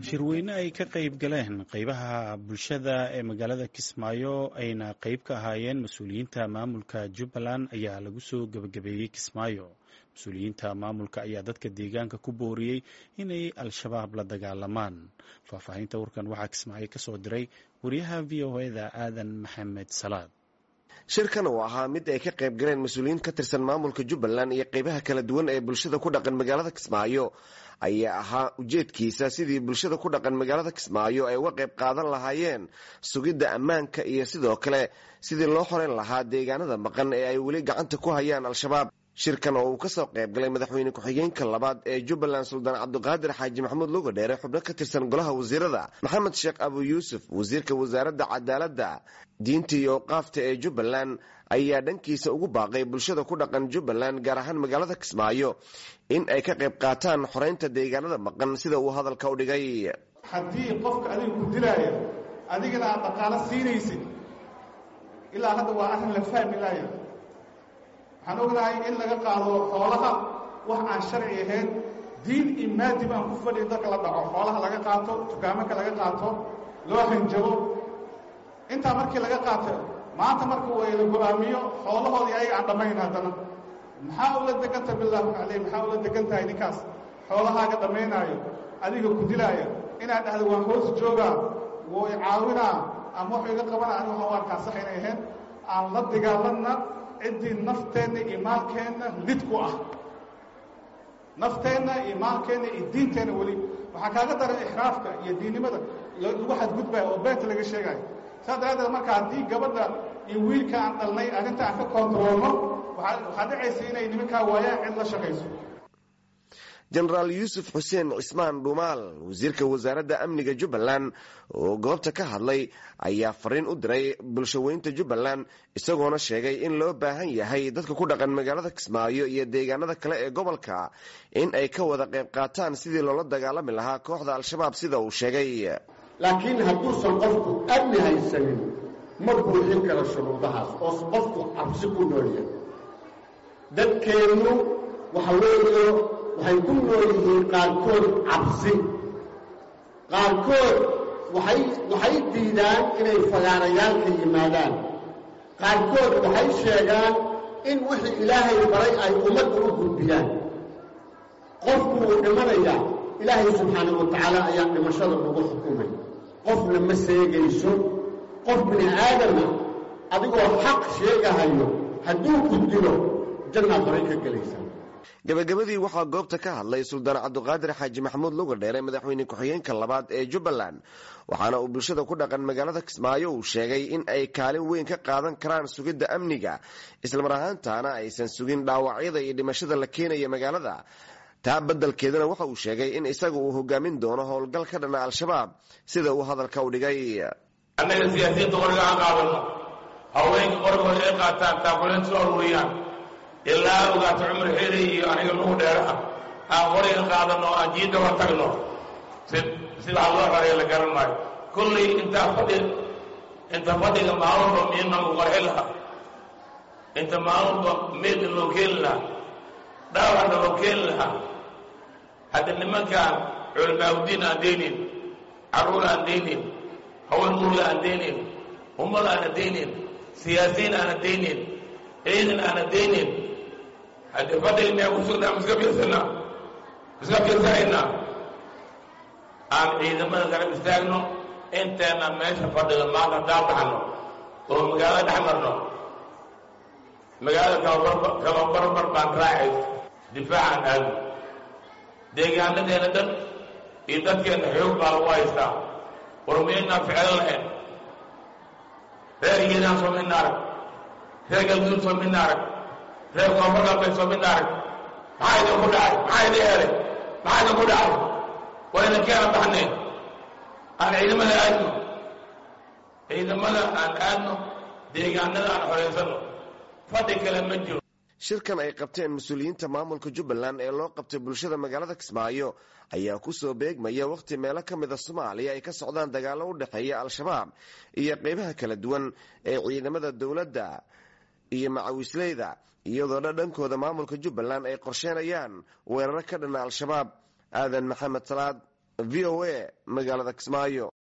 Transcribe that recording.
shirweyne ay ka qayb galeen qaybaha bulshada ee magaalada Kismaayo ayna qayb ka ahaayeen mas'uuliyiinta maamulka Jubbaland ayaa lagu soo gabagabeeyay Kismaayo. Mas'uuliyiinta maamulka ayaa dadka deegaanka ku booriyay inay al-shabaab la dagaalamaan. Faahfaahinta warkan waxaa Kismaayo ka soo diray wariyaha VOA-da Aadan Maxamed Salaad. shirkan oo ahaa mid ay ka qayb galeen mas'uuliyiin ka tirsan maamulka Jubbaland iyo qaybaha kala duwan ee bulshada ku dhaqan magaalada Kismaayo ayaa ahaa ujeedkiisa sidii bulshada ku dhaqan magaalada Kismaayo ay uga qayb qaadan lahaayeen sugidda ammaanka iyo sidoo kale sidii loo xoreyn lahaa deegaanada maqan ee ay weli gacanta ku hayaan al-shabaab. shirkan oo uu ka soo qayb galay madaxweyne ku-xigeenka labaad ee Jubbaland Suldaan Cabdiqaadir Xaaji Maxamuud Lugadheere, xubno ka tirsan golaha wasiirada Maxamed Sheekh Abu Yuusuf, wasiirka wasaaradda cadaaladda, diinta iyo awqaafta ee Jubbaland, ayaa dhankiisa ugu baaqay bulshada ku dhaqan Jubbaland gaar ahaan magaalada Kismaayo in ay ka qayb qaataan xoreynta deegaanada maqan sida uu hadalka u dhigay. haddii qofka adiga ku dilaya adigana aad dhaqaale siinaysid ilaa hadda waa arrin la fahmi laaya. waxaan ognahay in laga qaado xoolaha wax aan sharci ahayn, diin iyo maadi baan ku fadhiya dadka la dhaco, xoolaha laga qaato, dukaamanka laga qaato, loo hanjabo. intaa markii laga qaato maanta marka la go-aamiyo xoolahoodii ayaga aan dhammayn haddana maxaa ula degantahay bilaahi caleyh, maxaa ula degan tahay ninkaas xoolahaaga dhammaynaayo adiga ku dilaaya inaad dhahdo waan hoos joogaa way caawinaa ama wax iga qabana aniga waxaan u arkaa sax inay ahayn. aan la dagaalanna ciddii nafteenna iyo maalkeenna lid ku ah, nafteenna iyo maalkeenna iyo diinteenna. weli waxaa kaaga daran ixraafka iyo diinnimada lagu xadgudbaya oo beenta laga sheegayo. saas daraaddeed marka haddii gabadha iyo wiilka aan dhalnay arrinta aan ka koontaroolno waxaa dhacaysa inay nimankaa waayaan cid la shaqayso. jenaraal yuusuf xuseen cismaan dhuumaal, wasiirka wasaaradda amniga Jubbaland, oo goobta ka hadlay ayaa fariin u diray bulshaweynta Jubbaland isagoona sheegay in loo baahan yahay dadka ku dhaqan magaalada Kismaayo iyo deegaanada kale ee gobolka in ay ka wada qayb qaataan sidii loola dagaalami lahaa kooxda al-shabaab sida uu sheegay. laakiin hadduusan qofku amni haysanin ma buuxin karo shuruudahaas oo qofku cabsi ku noolyahay. dadkeennu waxay ku nool yihiin qaarkood cabsi, qaarkood waxay diidaan inay fagaarayaalka yimaadaan, qaarkood waxay sheegaan in wixii ilaahay baray ay ummadda u gudbiyaan. qofku wuu dhimanayaa, ilaahay subxaanahu wa tacaala ayaa dhimashada ugu xukumay. qofna ma seegayso. qof bini aadama adigoo xaq sheegahayo hadduu ku dilo jannaad horay ka gelaysaa. gabagabadii waxaa goobta ka hadlay Suldaan Cabdiqaadir Xaaji Maxamuud Lugadheere, madaxweyne ku-xigeenka labaad ee Jubbaland, waxaana uu bulshada ku dhaqan magaalada Kismaayo uu sheegay in ay kaalin weyn ka qaadan karaan sugidda amniga, islamar ahaantaana aysan sugin dhaawacyada iyo dhimashada la keenaya magaalada. taa beddelkeedana waxa uu sheegay in isaga uu hogaamin doono howlgal ka dhana al-shabaab sida uu hadalka u dhigay. annaga siyaasiyiinta qoriga aan qaadano, haweenka qorigooda ay qaataan, taakuleynta soo ururiyaan, ilaa ogaata cumar xeeli iyo aniga nugu dheera ah aan qoriga qaadano aan jiidda wa tagno sidaa loo xoreeya la garan maayo. kullay inta fadhiga maalunba miidna u qarxi lahaa, inta maalunba meedna loo keeni lahaa, dhaawacna loo keeni lahaa. hadda nimankaan culamaauddiin aan deynin, carruur aan deynin, haween urga aan deynin, ummad aana deynin, siyaasiyiin aana deynin, ciidan aana deynin. haddii fadhiga miyaa ku sugnaa iska fiirsanaynaa aan ciidamada garab istaagno. inteena meesha fadhiga maanta haddaan baxno oo magaalada dhex marno, magaalada kaba barbar baan raacayso, difaacaan aadno. deegaanadeena dhan iyo dadkeenna xoog baa lagu haystaa. war miyaynaan ficilo lahayn? reer hiiraan soo midna arag, reer galguduud soo midna arag, reer koonfur galbeed soo midna arag. maxaa idin ku dhacay? maxaa idin helay? maxaa idin ku dhacay? waa idin keena baxneen. aan ciidamada aadno, deegaanada aan xoreysano. fadhi kale ma jiro. shirkan ay qabteen mas-uuliyiinta maamulka Jubbaland ee loo qabtay bulshada magaalada Kismaayo ayaa ku soo beegmaya waqti meelo ka mid a Soomaaliya ay ka socdaan dagaallo u dhexeeya al-shabaab iyo qaybaha kala duwan ee ciidamada dowladda iyo macawisleyda, iyadoo dhankooda maamulka Jubbaland ay qorsheenayaan weeraro ka dhana al-shabaab. Aadan Maxamed Salaad, v o a magaalada Kismaayo.